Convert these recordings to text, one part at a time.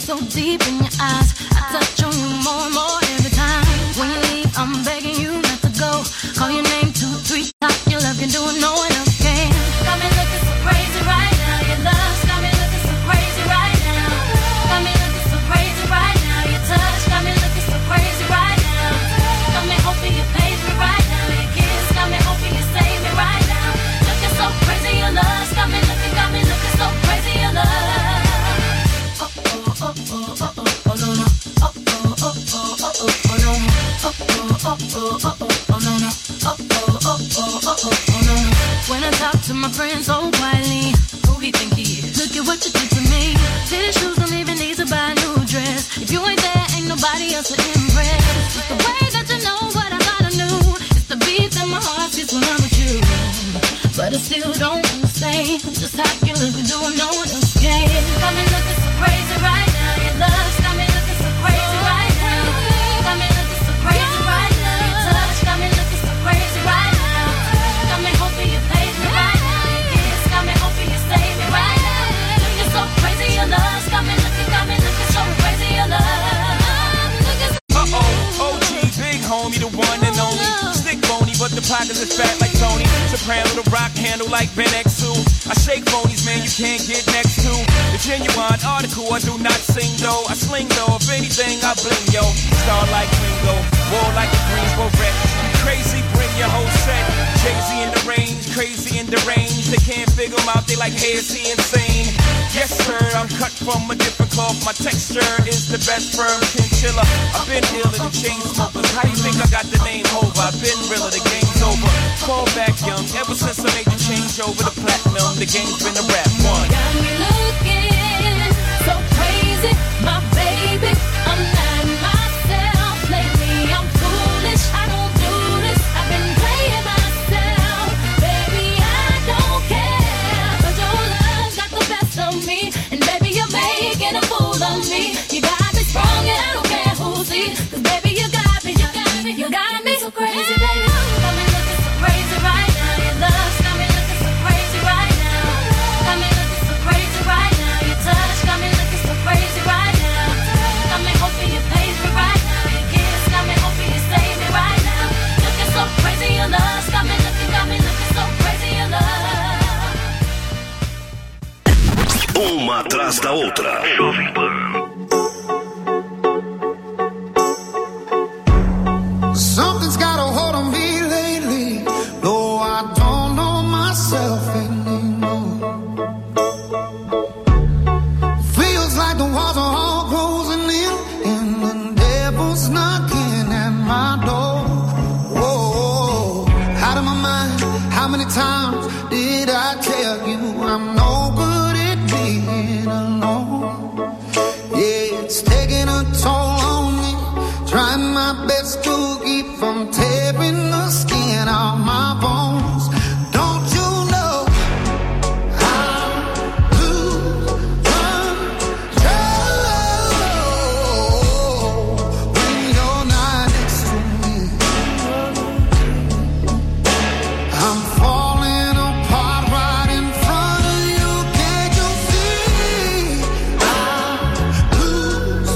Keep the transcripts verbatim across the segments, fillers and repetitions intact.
so deep in your eyes. I touch on you more and more every time. When you leave, I'm begging you not to go. Call your name two, three times. Your love can do it, no one else can. Got me looking so crazy right now. Your love's got me looking so crazy right now. Got me looking so crazy right now. Your touch got me looking so crazy right now. Got me hoping you pay me right now. Your kiss got me hoping you save me right now. Looking so crazy, your love's got me looking, got me looking so crazy, your love. Oh oh oh oh oh oh oh no no. Oh oh oh oh oh oh no no. Oh oh oh oh oh oh no no. Oh oh oh oh oh oh no no. When I talk to my friends so quietly, who he think he is? Look at what you did to me. Fitted shoes don't even need to buy a new dress. If you ain't there, ain't nobody else to impress. It's the way that you know what I thought I knew. It's the beat that my heart gets when I'm with you. But I still don't understand just how you look and do it, no one else can. Got me looking so crazy right now. Your love's got me looking so crazy right now. Got me looking so crazy right now. Your touch got me looking so crazy right now. Got me hoping you pay me right now. Your kiss got me hoping you save me right now. Looking so crazy, your love's got me looking, got me looking so crazy, your love. Uh oh, O G, big homie, the one and only. Stick bony, but the pockets is fat like Tony. Soprano, the rock handle like Ben X two. I shake phonies, man, you can't get next to. The genuine article, I do not sing though. I sling though, if anything, I bling yo. Star like Ringo, war like a Greensboro wreck. Crazy, bring your whole set. Jay-Z in the range, crazy in the range. They can't figure him out, they like, hey, is he insane? Yes, sir, I'm cut from a different cloth. My texture is the best firm chinchilla. I've been ill in the chain smokers. How you think I got the name over? I've been realer, the game's over. Fall back young, ever since I made the change over to platinum, the game's been a rap one. Got me looking so crazy, my baby. I'm not myself lately. I'm foolish. I don't do this. I've been playing myself, baby. I don't care, 'cause your love's got the best of me, and baby, you're making a fool of me. You got me strong, and I don't care who sees, 'cause baby, you got me, you got me, you got me so crazy, baby. Got me looking so crazy right now. Your love's got me looking so crazy right now. Got me looking so crazy right now. Your touch got me looking so crazy right now. Got me hoping you pay me right now. Your kiss got me hoping you save me right now. Looking so crazy, your love's got me looking, got me looking so crazy, your love. Uma atrás da outra. Jovem Pan. Something's got a hold on me lately. No, I don't know myself anymore. Feels like the walls are all closing in, and the devil's knocking at my door. Whoa, out of my mind. How many times did I tell you I'm no good at being alone? Yeah, it's taking a toll on me. Trying my best to keep from tearing the skin off my bones. Don't you know I lose control when you're not next to me? I'm falling apart right in front of you. Can't you see? I lose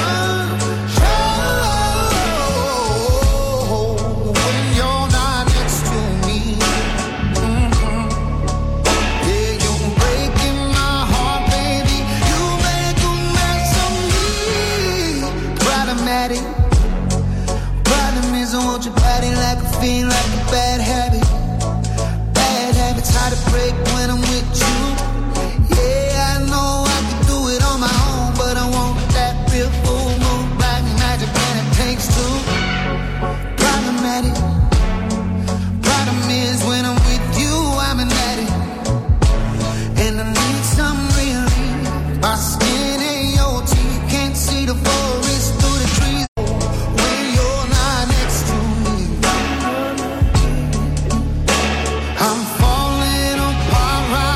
control when you're not next to me. Mhm. Yeah, you're breaking my heart, baby. You make a mess of me. Problematic. Problem is I want your body like a fiend, like a bad habit. Bad habits hard to break when I'm with you. Yeah, I know I can do it on my own, but I want that real full moon, black magic, and it takes two. Problematic. Problem is when I'm with you, I'm an addict, and I need some relief. My skin ain't your teeth, can't see the forest through the trees when you're not next to me. I'm falling apart right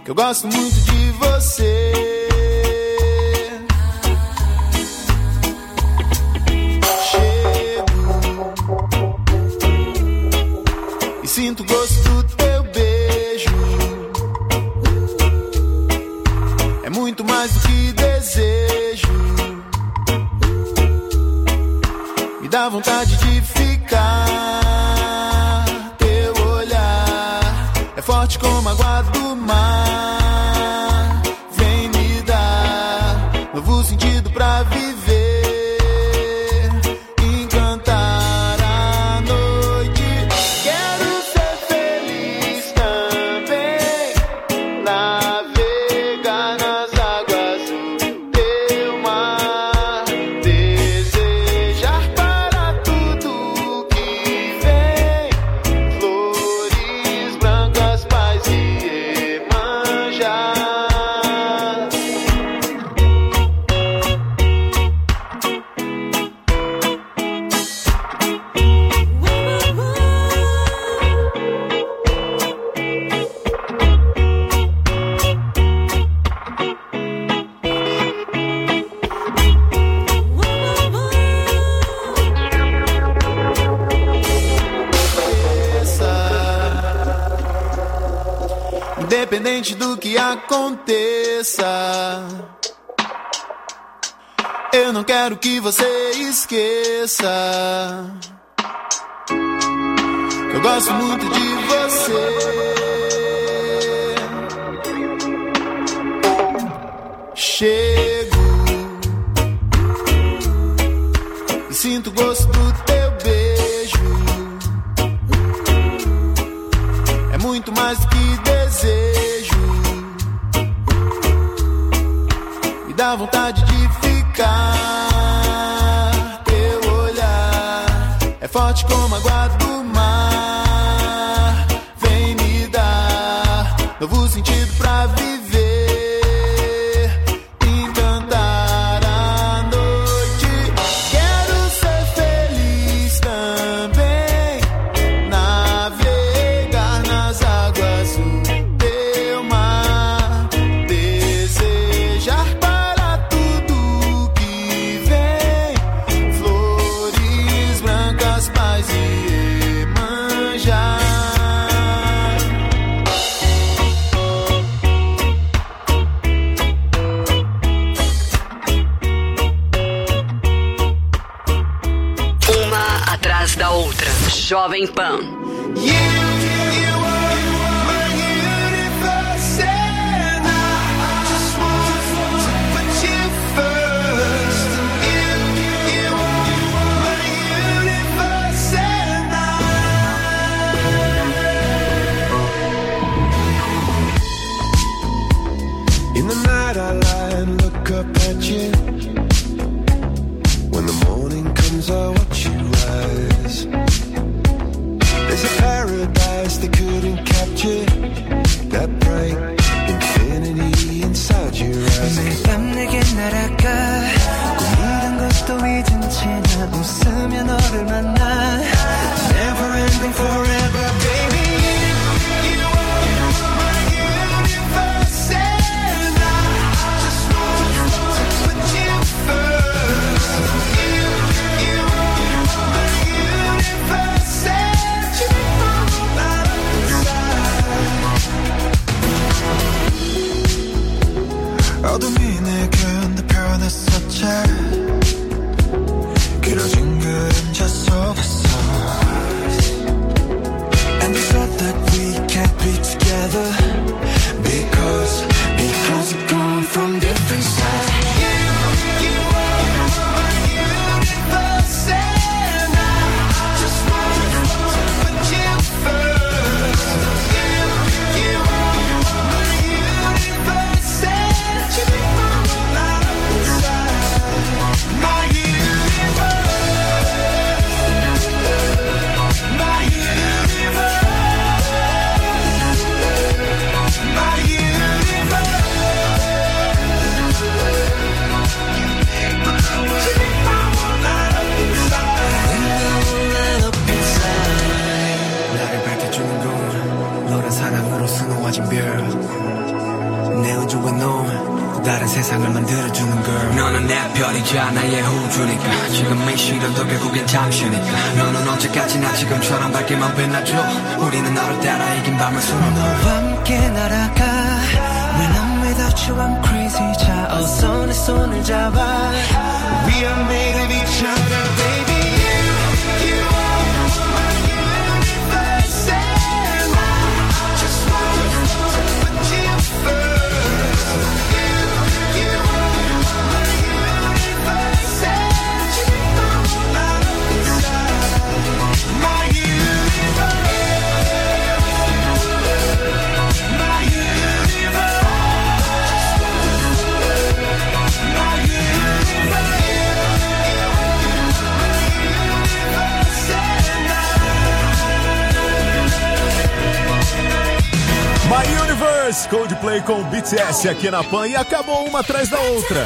que eu gosto muito de você. Chego e sinto o gosto do teu beijo. É muito mais do que desejo. Me dá vontade de ficar. Teu olhar é forte como a água do mar. Vem me dar novo sentido pra viver, encantar a noite. Quero ser feliz também, navegar nas águas do teu mar, desejar para tudo que vem, flores brancas, paz e Iemanjá. Independente do que aconteça, eu não quero que você esqueça que eu gosto muito de você. Chego e sinto o gosto do teu beijo. É muito mais do que desejo. Me dá vontade de ficar. Teu olhar é forte como a água do mar. Vem me dar novo sentido pra viver, encantar a noite. Quero ser feliz também, navegar nas águas do teu mar, desejar para tudo que vem, flores brancas, paz e Iemanjá. Uma atrás da outra. Jovem Pan. You, you are my universe, and I just want to put you first. You, you are my universe, and I. In the night I lie and look up at you. When the morning comes I watch you rise. There's a paradise they couldn't capture, that bright infinity inside your eyes. 매일 밤 내게 날아가 꿈이란 것도 잊은 채 나 웃으며 너를 만나. Never ending forever baby. You are my universe, and I just want to put you first. You, you are my universe, and you are my inside. 어둠이 내겐 더 변했었지. 길어진 그림자 속에서. And we thought that we can't be together Because, because we've gone from different sides. You, you are my universe, and I just want to put you first. You, you are my universe, and you are my inside. My universe, my universe. 나를 밝혀주는 건 너란 사랑으로 수놓아진 별. 내 우주와 너 다른 세상을 만들어주는 girl. 너는 내 별이자 나의 우주니까 지금 이 시련도 결국엔 잠시니까 너는 언제까지나 지금처럼 밝게만 빛나줘. 우리는 너를 따라 이긴 밤을 수놓아 너와 함께 날아가. When I'm without you I'm crazy. 자 어서 내 손을 잡아. We are made of each other baby. You, you are my universe and I just want to put you first. You, you are my universe and you know I'm inside my universe. My universe. My universe. My Universe, Coldplay com B T S aqui na Pan e acabou uma atrás da outra.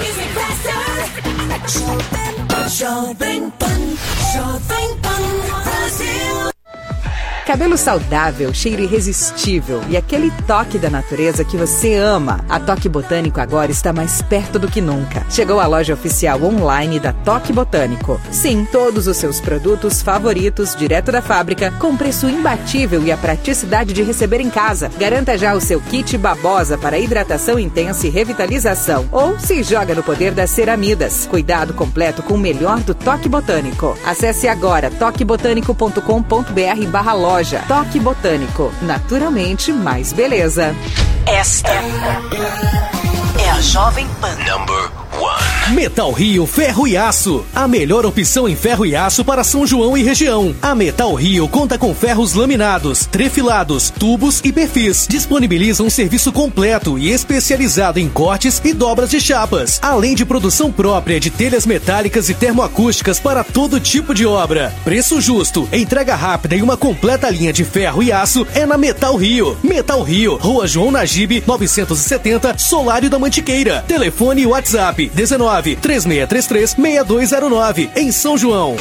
Jovem Pan, Jovem Pan Brasil. Cabelo saudável, cheiro irresistível e aquele toque da natureza que você ama. A Toque Botânico agora está mais perto do que nunca. Chegou a loja oficial online da Toque Botânico. Sim, todos os seus produtos favoritos, direto da fábrica, com preço imbatível e a praticidade de receber em casa. Garanta já o seu kit babosa para hidratação intensa e revitalização. Ou se joga no poder das ceramidas. Cuidado completo com o melhor do Toque Botânico. Acesse agora toque botânico ponto com ponto b r barra loja. Toque Botânico. Naturalmente mais beleza. Esta é a Jovem Pan. Number one. Metal Rio Ferro e Aço. A melhor opção em ferro e aço para São João e região. A Metal Rio conta com ferros laminados, trefilados, tubos e perfis. Disponibiliza um serviço completo e especializado em cortes e dobras de chapas. Além de produção própria de telhas metálicas e termoacústicas para todo tipo de obra. Preço justo, entrega rápida e uma completa linha de ferro e aço é na Metal Rio. Metal Rio, Rua João Nagibe, novecentos e setenta, Solário da Mantiqueira. Telefone e WhatsApp dezenove, três seis três três, seis dois zero nove, em São João.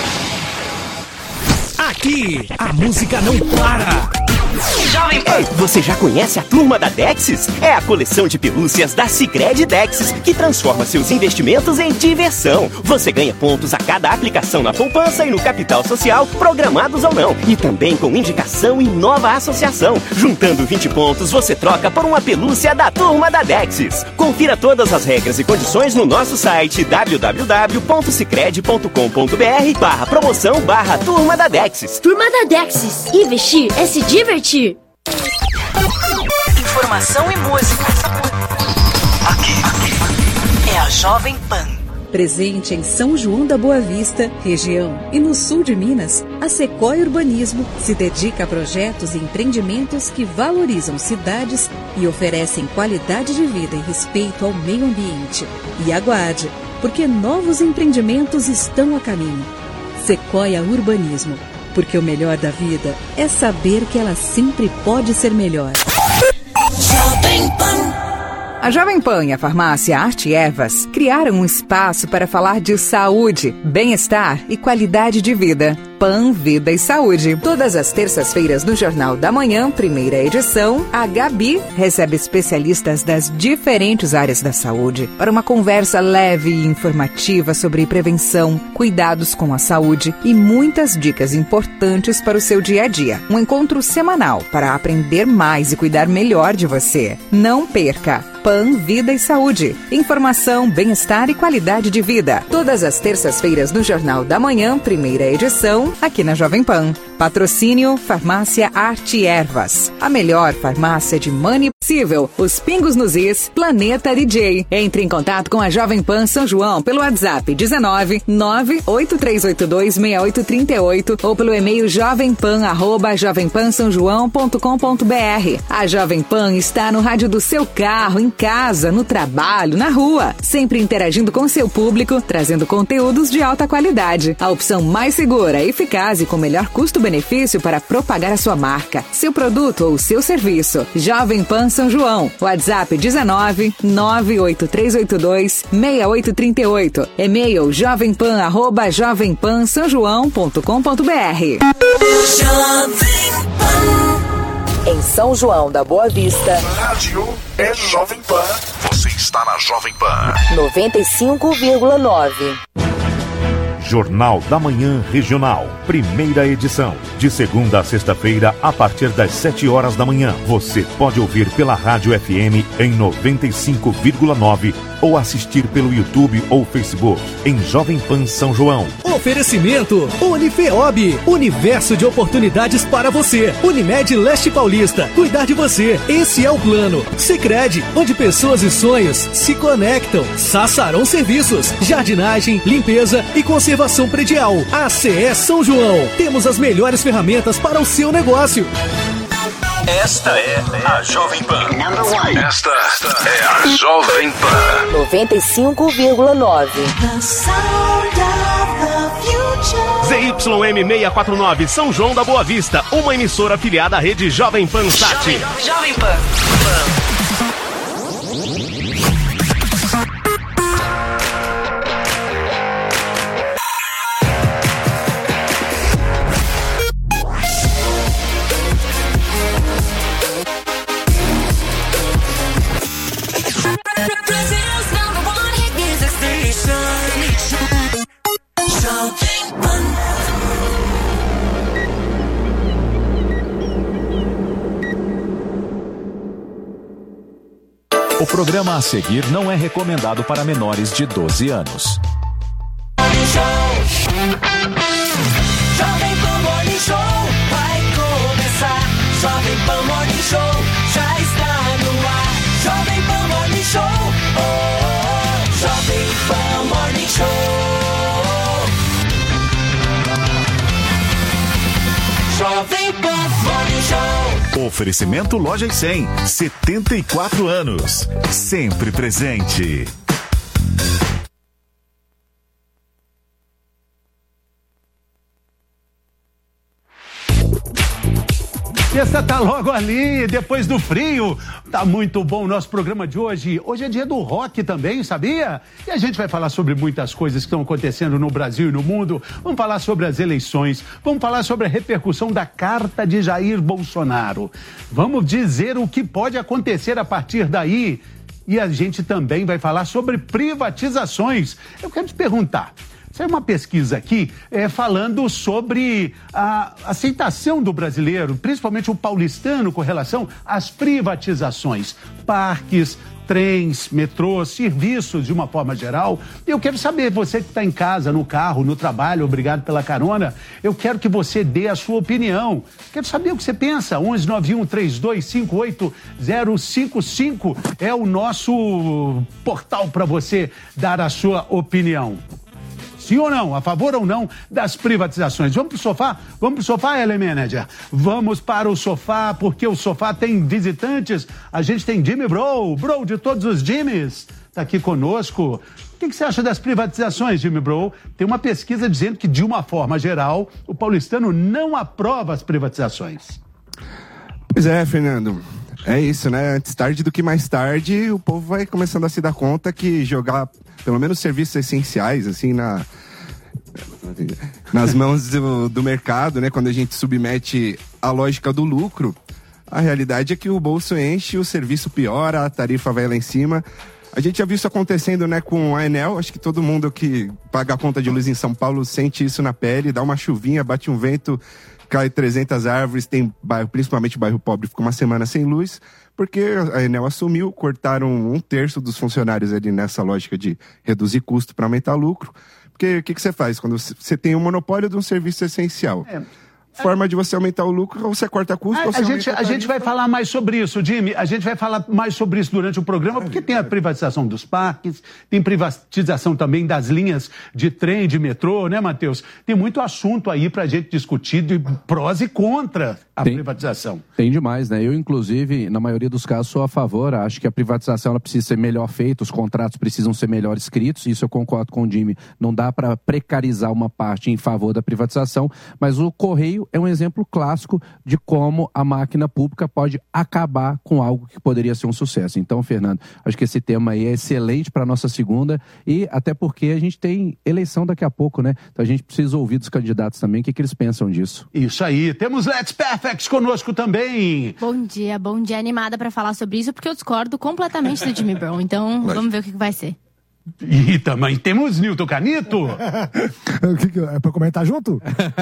Aqui, a música não para. Jovem Pan. Ei, você já conhece a Turma da Dexis? É a coleção de pelúcias da Sicredi Dexis, que transforma seus investimentos em diversão. Você ganha pontos a cada aplicação na poupança e no capital social, programados ou não. E também com indicação em nova associação. Juntando vinte pontos, você troca por uma pelúcia da Turma da Dexis. Confira todas as regras e condições no nosso site w w w ponto sicredi ponto com ponto b r barra promoção barra Turma da Dexis. Turma da Dexis. Investir é se divertir. Informação e música. Aqui, aqui. É a Jovem Pan. Presente em São João da Boa Vista, região e no sul de Minas, a Sequoia Urbanismo se dedica a projetos e empreendimentos que valorizam cidades e oferecem qualidade de vida e respeito ao meio ambiente. E aguarde, porque novos empreendimentos estão a caminho. Sequoia Urbanismo, porque o melhor da vida é saber que ela sempre pode ser melhor. Jovem Pan. A Jovem Pan e a farmácia Arte Ervas criaram um espaço para falar de saúde, bem-estar e qualidade de vida. Pan, Vida e Saúde. Todas as terças-feiras no Jornal da Manhã, primeira edição, a Gabi recebe especialistas das diferentes áreas da saúde para uma conversa leve e informativa sobre prevenção, cuidados com a saúde e muitas dicas importantes para o seu dia a dia. Um encontro semanal para aprender mais e cuidar melhor de você. Não perca! Pan, Vida e Saúde. Informação, bem-estar e qualidade de vida. Todas as terças-feiras no Jornal da Manhã, primeira edição, aqui na Jovem Pan. Patrocínio Farmácia Arte Ervas. A melhor farmácia de money possível. Os pingos nos is, Planeta D J. Entre em contato com a Jovem Pan São João pelo WhatsApp dezenove, nove oito três oito dois, seis oito três oito ou pelo e-mail jovempan arroba jovempansaojoão ponto com ponto b r. A Jovem Pan está no rádio do seu carro, em casa, no trabalho, na rua, sempre interagindo com seu público, trazendo conteúdos de alta qualidade. A opção mais segura, eficaz e com melhor custo-benefício para propagar a sua marca, seu produto ou seu serviço. Jovem Pan São João. WhatsApp dezenove, nove oito três oito dois, seis oito três oito. E-mail jovempan arroba jovempansaojoão ponto com ponto b r. Jovem Pan. Em São João da Boa Vista. Rádio é Jovem Pan. Você está na Jovem Pan. noventa e cinco vírgula nove. Jornal da Manhã Regional, primeira edição, de segunda a sexta-feira, a partir das sete horas da manhã. Você pode ouvir pela Rádio F M em noventa e cinco vírgula nove ou assistir pelo YouTube ou Facebook em Jovem Pan São João. Oferecimento Unifeob, universo de oportunidades para você. Unimed Leste Paulista, cuidar de você, esse é o plano. Sicredi, onde pessoas e sonhos se conectam. Sassarão Serviços, jardinagem, limpeza e conservação predial. A C E São João, temos as melhores ferramentas para o seu negócio. Esta é a Jovem Pan. Esta é a Jovem Pan. noventa e cinco vírgula nove. Z Y M seiscentos e quarenta e nove, São João da Boa Vista, uma emissora afiliada à rede Jovem Pan Sat. Jovem, Jovem Pan. O programa a seguir não é recomendado para menores de doze anos. Jovem Pan Morning Show vai começar. Jovem Pan Morning Show já está no ar. Jovem Pan Morning Show, oh, oh, oh. Jovem Pan Morning Show. Jovem Pan Morning Show. Oferecimento Lojas cem, setenta e quatro anos, sempre presente. Sexta tá logo ali, depois do frio. Tá muito bom o nosso programa de hoje. Hoje é dia do rock também, sabia? E a gente vai falar sobre muitas coisas que estão acontecendo no Brasil e no mundo. Vamos falar sobre as eleições, vamos falar sobre a repercussão da carta de Jair Bolsonaro. Vamos dizer o que pode acontecer a partir daí. E a gente também vai falar sobre privatizações. Eu quero te perguntar. Saiu uma pesquisa aqui é, falando sobre a aceitação do brasileiro, principalmente o paulistano, com relação às privatizações. Parques, trens, metrôs, serviços de uma forma geral. Eu quero saber, você que está em casa, no carro, no trabalho, obrigado pela carona, eu quero que você dê a sua opinião. Quero saber o que você pensa. onze nove um três dois cinco oito zero cinco cinco é o nosso portal para você dar a sua opinião. Sim ou não? A favor ou não das privatizações? Vamos pro sofá? Vamos pro sofá, L Manager? Vamos para o sofá, porque o sofá tem visitantes. A gente tem Jimmy Bro, Bro de todos os Jimmys, tá aqui conosco. O que, que você acha das privatizações, Jimmy Bro? Tem uma pesquisa dizendo que, de uma forma geral, o paulistano não aprova as privatizações. Pois é, Fernando. É isso, né? Antes tarde do que mais tarde, o povo vai começando a se dar conta que jogar pelo menos serviços essenciais, assim, na, nas mãos do, do mercado, né? Quando a gente submete a lógica do lucro, a realidade é que o bolso enche, o serviço piora, a tarifa vai lá em cima. A gente já viu isso acontecendo, né, com a Enel. Acho que todo mundo que paga a conta de luz em São Paulo sente isso na pele. Dá uma chuvinha, bate um vento, cai trezentas árvores, tem bairro, principalmente o bairro pobre, fica uma semana sem luz, porque a Enel assumiu, cortaram um terço dos funcionários ali nessa lógica de reduzir custo para aumentar lucro. Porque o que, que você faz quando você tem um monopólio de um serviço essencial? É. Forma de você aumentar o lucro, ou você corta custo, a, ou você a gente, aumenta a a gente vai falar mais sobre isso, Jimmy. A gente vai falar mais sobre isso durante o programa, porque tem a privatização dos parques, tem privatização também das linhas de trem, de metrô, né, Matheus? Tem muito assunto aí pra gente discutir de prós e contra a tem, privatização. Tem demais, né? Eu, inclusive, na maioria dos casos, sou a favor. Acho que a privatização ela precisa ser melhor feita, os contratos precisam ser melhor escritos. Isso eu concordo com o Jimmy. Não dá para precarizar uma parte em favor da privatização, mas o Correio é um exemplo clássico de como a máquina pública pode acabar com algo que poderia ser um sucesso. Então, Fernando, acho que esse tema aí é excelente para a nossa segunda, e até porque a gente tem eleição daqui a pouco, né? Então a gente precisa ouvir dos candidatos também o que, que eles pensam disso. Isso aí. Temos Let's Perfect conosco também. Bom dia, bom dia. Animada para falar sobre isso, porque eu discordo completamente do Jimmy Brown. Então, vamos ver o que, que vai ser. E também temos Nilton Canito. O que que é pra comentar junto?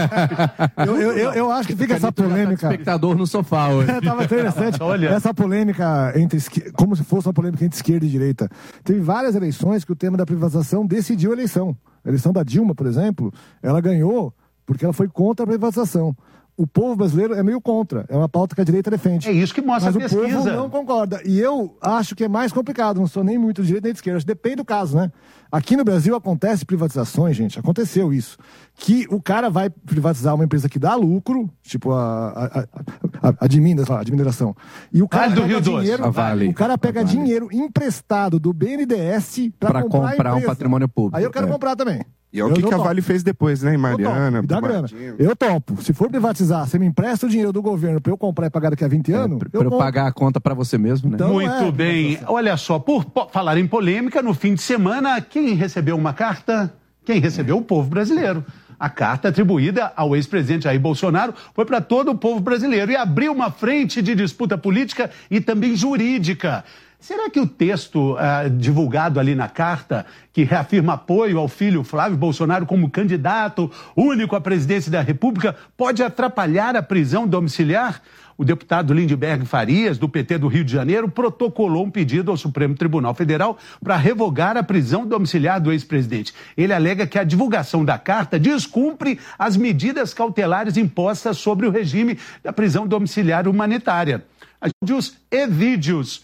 eu, eu, eu, eu acho que fica essa polêmica. Espectador no sofá hoje. É, tava interessante. Olha. Essa polêmica entre esqui... como se fosse uma polêmica entre esquerda e direita. Teve várias eleições que o tema da privatização decidiu a eleição. A eleição da Dilma, por exemplo, ela ganhou porque ela foi contra a privatização. O povo brasileiro é meio contra. É uma pauta que a direita defende. É isso que mostra Mas a pesquisa. Mas o povo não concorda. E eu acho que é mais complicado. Não sou nem muito de direita nem de esquerda. Acho que depende do caso, né? Aqui no Brasil acontece privatizações, gente. Aconteceu isso. Que o cara vai privatizar uma empresa que dá lucro, tipo a, a, a, a, a de Minas, lá, a de mineração. E o cara Vale do pega Rio Doce. dinheiro, A Vale. o cara pega A Vale. dinheiro emprestado do B N D E S pra, Pra comprar, a comprar um empresa. patrimônio público. Aí eu quero É. comprar também. E é o Eu que, não que a topo. Vale fez depois, né? Em Mariana, Me dá grana. Brumadinho. Eu topo. Se for privatizar, você me empresta o dinheiro do governo pra eu comprar e pagar daqui a vinte anos, Pra eu eu compro. pagar a conta pra você mesmo, né? Então, Muito é, bem. Olha só, por po- falar em polêmica, no fim de semana, quem recebeu uma carta? Quem recebeu? O povo brasileiro. A carta atribuída ao ex-presidente Jair Bolsonaro foi para todo o povo brasileiro e abriu uma frente de disputa política e também jurídica. Será que o texto ah, divulgado ali na carta, que reafirma apoio ao filho Flávio Bolsonaro como candidato único à presidência da República, pode atrapalhar a prisão domiciliar? O deputado Lindbergh Farias, do P T do Rio de Janeiro, protocolou um pedido ao Supremo Tribunal Federal para revogar a prisão domiciliar do ex-presidente. Ele alega que a divulgação da carta descumpre as medidas cautelares impostas sobre o regime da prisão domiciliar humanitária. Áudios e vídeos.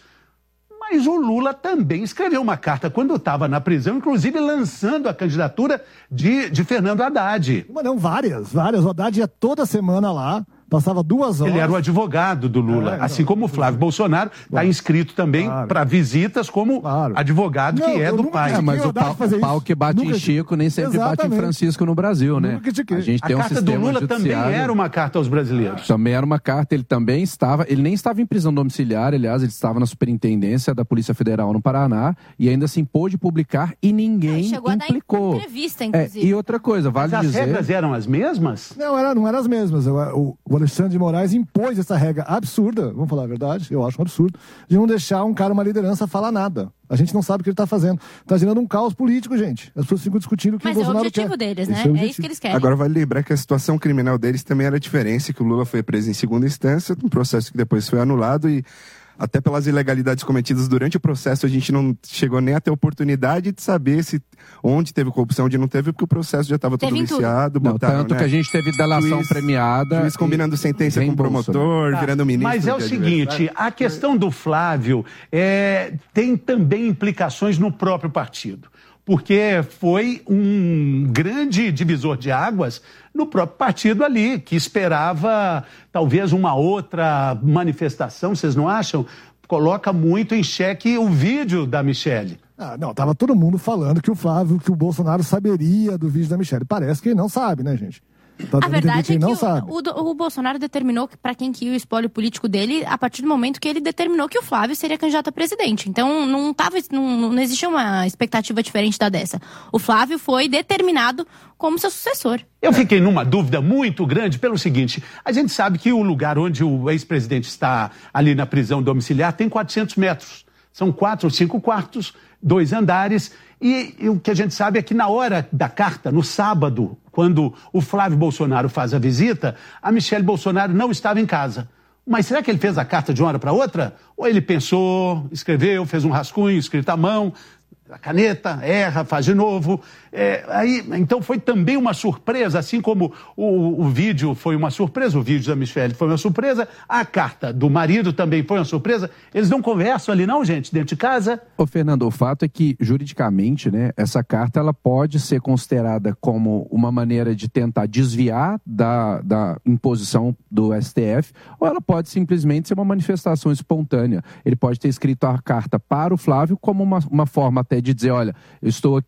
Mas o Lula também escreveu uma carta quando estava na prisão, inclusive lançando a candidatura de, de Fernando Haddad. Mas não, várias, várias. O Haddad ia toda semana lá, passava duas horas. Ele era o advogado do Lula, É, assim como o Flávio Bolsonaro está inscrito também Claro. para visitas como Claro. advogado Não, que é eu do nunca pai. critiquei É, mas o o Haddad pau, fazer o pau isso. que bate Nunca em Chico nem sempre bate em Exatamente. Francisco no Brasil, né? Nunca critiquei. A gente A tem um carta do sistema Lula também judiciário. era uma carta aos brasileiros. Também era uma carta, ele também estava, ele nem estava em prisão domiciliar, aliás, ele estava na superintendência da Polícia Federal no Paraná e ainda assim pôde publicar e ninguém Chegou a dar implicou. entrevista, É, inclusive. e outra coisa, vale Mas as dizer... regras eram as mesmas? Não, era, não eram as mesmas. O, o- o Alexandre de Moraes impôs essa regra absurda, vamos falar a verdade, eu acho um absurdo, de não deixar um cara, uma liderança, falar nada. A gente não sabe o que ele está fazendo. Está gerando um caos político, gente. As pessoas ficam discutindo o que Mas o é o Bolsonaro objetivo quer. deles, Esse né? o É objetivo. isso que eles querem. Agora vale lembrar que a situação criminal deles também era diferente, que o Lula foi preso em segunda instância, um processo que depois foi anulado e até pelas ilegalidades cometidas durante o processo a gente não chegou nem a ter oportunidade de saber se onde teve corrupção, onde não teve, porque o processo já estava todo Teve em tudo. viciado. Não, botaram, tanto né, que a gente teve delação juiz- premiada Juiz combinando e sentença com o reembolso, promotor, né? virando ministro. Mas é o de seguinte, adversário. a questão do Flávio é, tem também implicações no próprio partido. Porque foi um grande divisor de águas no próprio partido ali, que esperava talvez uma outra manifestação, vocês não acham? Coloca muito em xeque o vídeo da Michelle. Ah, não, tava todo mundo falando que o Flávio, que o Bolsonaro saberia do vídeo da Michelle. Parece que ele não sabe, né, gente? Tá A dando a entender verdade é ele que não o, sabe. o, do- o Bolsonaro determinou que para quem que ia o espólio político dele a partir do momento que ele determinou que o Flávio seria candidato a presidente. Então não tava, não, não existia uma expectativa diferente da dessa. O Flávio foi determinado como seu sucessor. Eu fiquei numa dúvida muito grande pelo seguinte, a gente sabe que o lugar onde o ex-presidente está ali na prisão domiciliar tem quatrocentos metros. São quatro ou cinco quartos, dois andares, e, e o que a gente sabe é que na hora da carta, no sábado, quando o Flávio Bolsonaro faz a visita, a Michelle Bolsonaro não estava em casa. Mas será que ele fez a carta de uma hora para outra? Ou ele pensou, escreveu, fez um rascunho, escrito à mão, a caneta, erra, faz de novo. É, aí, então foi também uma surpresa, assim como o, o vídeo foi uma surpresa, o vídeo da Michelle foi uma surpresa, a carta do marido também foi uma surpresa. Eles não conversam ali não, gente, dentro de casa? Ô, Fernando, o fato é que, juridicamente, né, essa carta ela pode ser considerada como uma maneira de tentar desviar da, da imposição do S T F, ou ela pode simplesmente ser uma manifestação espontânea. Ele pode ter escrito a carta para o Flávio como uma, uma forma até de dizer, olha, eu estou aqui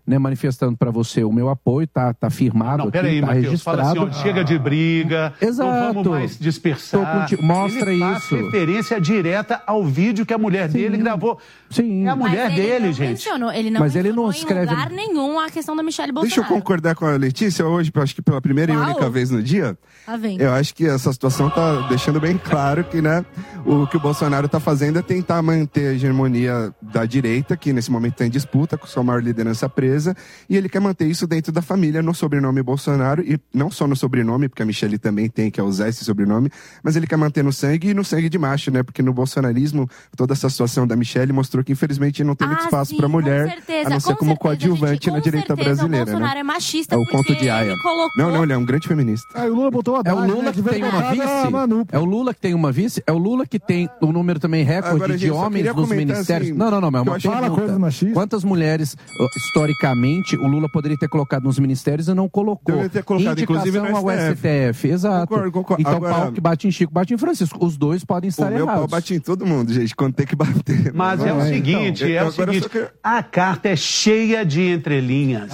né, manifestando para você o meu apoio, tá, tá firmado Não, aqui, peraí, tá Matheus, registrado. fala assim, ó, chega de briga, Exato. não vamos mais dispersar. Tô conti- Mostra ele faz isso. referência direta ao vídeo que a mulher dele gravou. Sim. É a mulher Mas ele dele, não gente. mencionou, ele não Mas ele mencionou não em escreve- lugar nenhum a questão da Michelle Deixa eu Bolsonaro. concordar com a Letícia hoje, acho que pela primeira e Uau. única vez no dia. Tá vendo? Eu acho que essa situação tá deixando bem claro que, né, o que o Bolsonaro tá fazendo é tentar manter a hegemonia da direita, que nesse momento está em disputa com sua maior liderança presa, e ele quer manter isso dentro da família, no sobrenome Bolsonaro, e não só no sobrenome, porque a Michelle também tem que usar esse sobrenome, mas ele quer manter no sangue e no sangue de macho, né, porque no bolsonarismo, toda essa situação da Michelle mostrou que infelizmente não teve Ah, espaço sim, para com mulher, certeza, a não ser com como certeza, coadjuvante gente, na com direita certeza brasileira, o Bolsonaro né? é machista É o porque conto de Aya. ele colocou- Não, não, ele é um grande feminista. Ah, o Lula botou a É o Haddad, Lula né, que veio tem uma botar vice? a Manu. É o Lula que tem uma vice? É o Lula que tem o número também recorde Agora, de gente, eu só homens queria nos comentar, ministérios? assim, não, não, não, mas é que eu uma acho- Fala pergunta. coisas machistas. Quantas mulheres, uh, historicamente, o Lula poderia ter colocado nos ministérios e não colocou? Deveria ter colocado, Indicação inclusive, no ao S T F. S T F, exato. Concordo, concordo. Então, Agora- pau que bate em Chico, bate em Francisco. Os dois podem O estar meu pau errados. bate em todo mundo, gente, quando tem que bater. Mas é o Vai, seguinte, então. é o Agora eu seguinte, só quero- a carta é cheia de entrelinhas.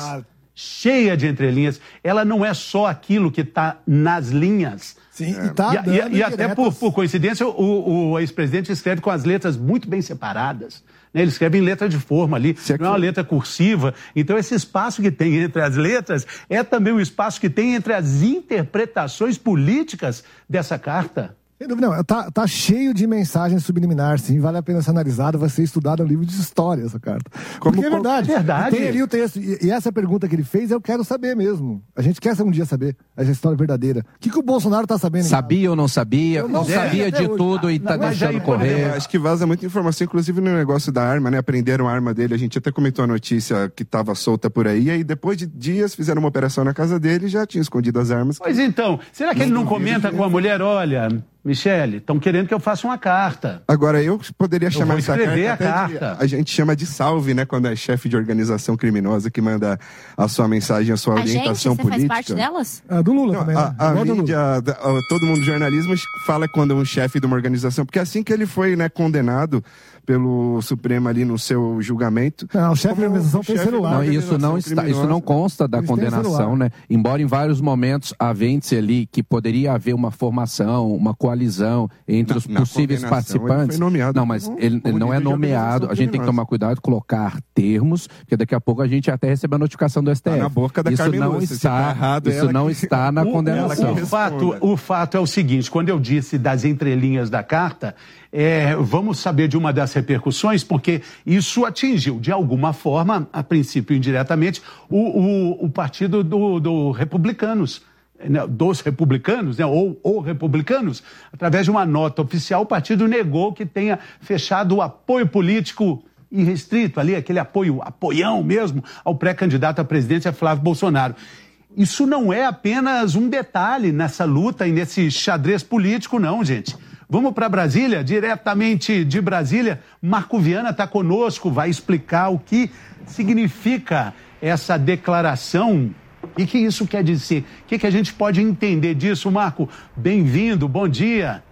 Cheia de entrelinhas. Ela não é só aquilo que está nas linhas. Sim, e tá E, e- dando e até indiretas. por, por coincidência, o, o ex-presidente escreve com as letras muito bem separadas. Né? Ele escreve em letra de forma ali, não é uma letra cursiva. Então, esse espaço que tem entre as letras é também o espaço que tem entre as interpretações políticas dessa carta. Sem dúvida, não. Tá, tá cheio de mensagens subliminares, sim. Vale a pena ser analisado, vai ser estudado no livro de história essa carta. Porque é verdade. É verdade. Tem ali o texto. E, e essa pergunta que ele fez, eu quero saber mesmo. A gente quer um dia saber essa história verdadeira. O que, que o Bolsonaro tá sabendo? Sabia ou não sabia? Eu não não sei sabia até de hoje. tudo e tá Mas deixando aí, correr. Eu acho que vaza muita informação, inclusive no negócio da arma, né? Aprenderam a arma dele, a gente até comentou a notícia que estava solta por aí, e aí depois de dias fizeram uma operação na casa dele e já tinham escondido as armas. Pois então, será que ele não duvido comenta que- com a mulher, olha, Michele, estão querendo que eu faça uma carta. Agora, eu poderia chamar vou essa escrever carta, a até de- carta. a gente chama de salve, né? Quando é chefe de organização criminosa que manda a sua mensagem, a sua A gente, orientação você política. faz parte delas? Ah, do Lula Não, também, né? a, a Igual do Lula. mídia, da- a- todo mundo jornalismo fala quando um chefe de uma organização, porque assim que ele foi, né, condenado pelo Supremo ali no seu julgamento. Não, o chefe da organização tem chefe celular. da Não, isso não organização está, isso não criminosa. consta da Eles têm condenação, celular. né? Embora em vários momentos avente-se ali que poderia haver uma formação, uma coalizão entre Na- os na possíveis condenação, ele participantes. foi nomeado Não, mas como- ele, como ele não é líder de nomeado. organização A gente tem que criminosa. tomar cuidado, colocar termos, porque daqui a pouco a gente até recebe a notificação do S T F. Tá na boca da isso Carmen não Lúcia, se está, tá errado, isso ela não que- está na O- condenação. O, o fato, o fato é o seguinte, quando eu disse das entrelinhas da carta, é, vamos saber de uma das repercussões, porque isso atingiu, de alguma forma, a princípio indiretamente, o, o, o partido do, do Republicanos. Né, dos republicanos, né, ou, ou republicanos, através de uma nota oficial, o partido negou que tenha fechado o apoio político irrestrito ali, aquele apoio, apoião mesmo, ao pré-candidato à presidência Flávio Bolsonaro. Isso não é apenas um detalhe nessa luta e nesse xadrez político, não, gente. Vamos para Brasília, diretamente de Brasília. Marco Viana está conosco, vai explicar o que significa essa declaração. O que isso quer dizer? O que, que a gente pode entender disso, Marco? Bem-vindo, bom dia.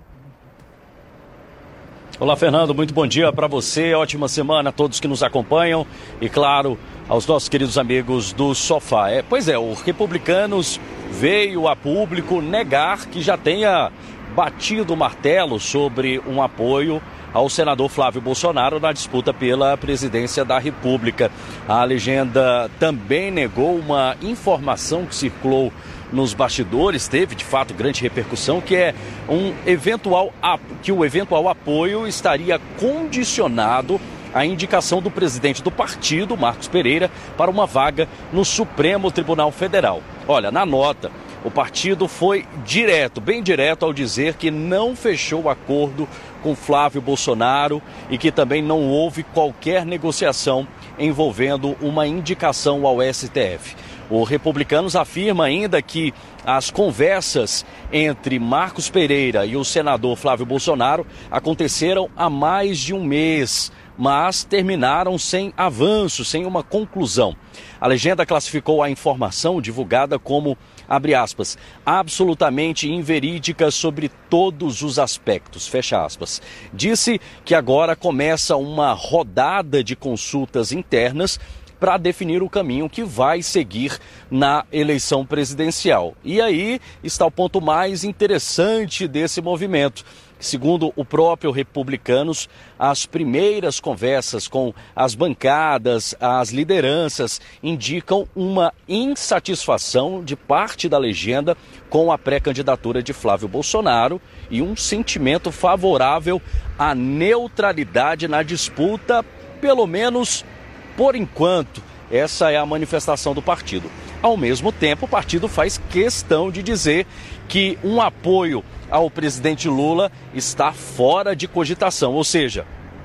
Olá, Fernando, muito bom dia para você, ótima semana a todos que nos acompanham e, claro, aos nossos queridos amigos do Sofá. É, pois é, os republicanos veio a público negar que já tenha batido o martelo sobre um apoio ao senador Flávio Bolsonaro na disputa pela presidência da República. A legenda também negou uma informação que circulou nos bastidores, teve de fato grande repercussão, que é um eventual que o eventual apoio estaria condicionado à indicação do presidente do partido, Marcos Pereira, para uma vaga no Supremo Tribunal Federal. Olha, na nota, o partido foi direto, bem direto ao dizer que não fechou acordo com Flávio Bolsonaro e que também não houve qualquer negociação envolvendo uma indicação ao S T F. O Republicanos afirma ainda que as conversas entre Marcos Pereira e o senador Flávio Bolsonaro aconteceram há mais de um mês, mas terminaram sem avanço, sem uma conclusão. A legenda classificou a informação divulgada como, abre aspas, absolutamente inverídica sobre todos os aspectos, fecha aspas. Disse que agora começa uma rodada de consultas internas para definir o caminho que vai seguir na eleição presidencial. E aí está o ponto mais interessante desse movimento. Segundo o próprio Republicanos, as primeiras conversas com as bancadas, as lideranças, indicam uma insatisfação de parte da legenda com a pré-candidatura de Flávio Bolsonaro e um sentimento favorável à neutralidade na disputa, pelo menos por enquanto. Essa é a manifestação do partido. Ao mesmo tempo, o partido faz questão de dizer que um apoio ao presidente Lula está fora de cogitação, ou seja,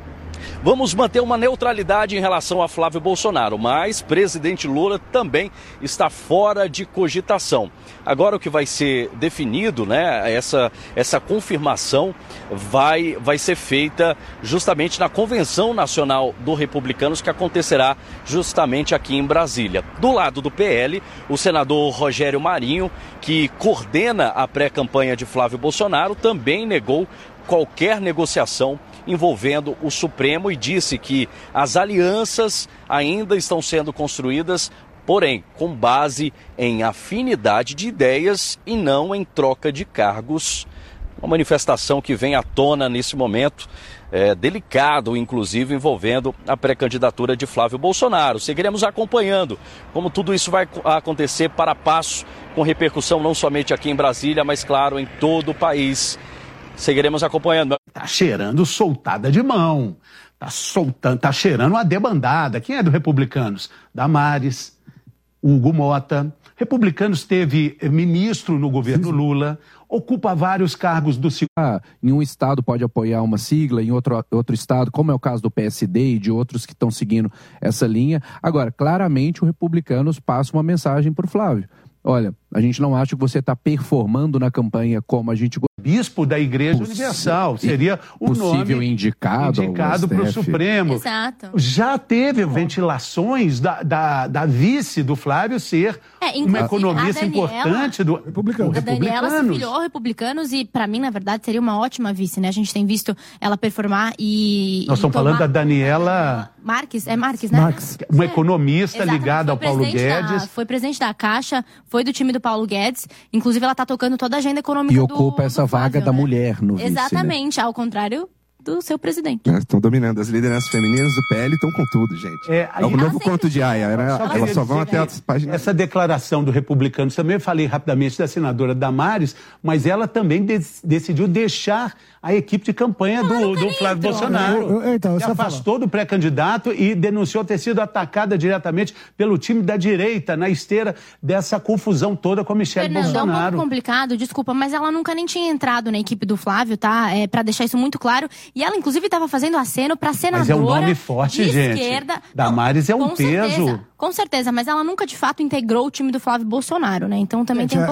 vamos manter uma neutralidade em relação a Flávio Bolsonaro, mas presidente Lula também está fora de cogitação. Agora o que vai ser definido, né, essa, essa confirmação vai, vai ser feita justamente na Convenção Nacional do Republicanos, que acontecerá justamente aqui em Brasília. Do lado do P L, o senador Rogério Marinho, que coordena a pré-campanha de Flávio Bolsonaro, também negou qualquer negociação envolvendo o Supremo e disse que as alianças ainda estão sendo construídas, porém com base em afinidade de ideias e não em troca de cargos. Uma manifestação que vem à tona nesse momento, é, delicado, inclusive envolvendo a pré-candidatura de Flávio Bolsonaro. Seguiremos acompanhando como tudo isso vai acontecer para a passo, com repercussão não somente aqui em Brasília, mas claro, em todo o país. Seguiremos acompanhando. Tá cheirando soltada de mão. Tá soltando, tá cheirando uma debandada. Quem é do Republicanos? Damares, Hugo Mota. Republicanos teve ministro no governo Lula, ocupa vários cargos do... Ah, em um estado pode apoiar uma sigla, em outro, outro estado, como é o caso do P S D e de outros que estão seguindo essa linha. Agora, claramente o Republicanos passa uma mensagem para o Flávio. Olha, a gente não acha que você está performando na campanha como a gente... Bispo da Igreja Possi... Universal, seria o possível nome indicado, indicado para o Supremo. Exato. Já teve ventilações da, da, da vice do Flávio ser é, uma economista Daniela, importante do Republicanos. A Daniela se filiou ao Republicanos e, para mim, na verdade, seria uma ótima vice, né? A gente tem visto ela performar e... Nós estamos tomar... falando da Daniela... Marques, é Marques, né? Marques, uma economista Exatamente. ligada ao Paulo Guedes. Da, foi presidente da Caixa, foi do time do Paulo Guedes. Inclusive, ela está tocando toda a agenda econômica e do E ocupa essa do vaga Flávio, da né? mulher no vice, Exatamente, né? ao contrário do seu presidente. É, estão dominando. As lideranças femininas do P L estão com tudo, gente. É, é o novo conto de Aya. Era, Só elas só vão até as páginas. Essa declaração do Republicanos, também falei rapidamente da senadora Damares, mas ela também de, decidiu deixar a equipe de campanha do, do Flávio Bolsonaro. Eu, eu, então, Se afastou do pré-candidato e denunciou ter sido atacada diretamente pelo time da direita, na esteira dessa confusão toda com a Michelle Fernando, Bolsonaro. é um pouco complicado, desculpa, mas ela nunca nem tinha entrado na equipe do Flávio, tá? É, pra deixar isso muito claro. E ela, inclusive, estava fazendo aceno pra senadora Mas é um nome forte, de gente. esquerda. Damares é um com peso. Certeza, com certeza, mas ela nunca, de fato, integrou o time do Flávio Bolsonaro, né? Então também Gente, tem um é,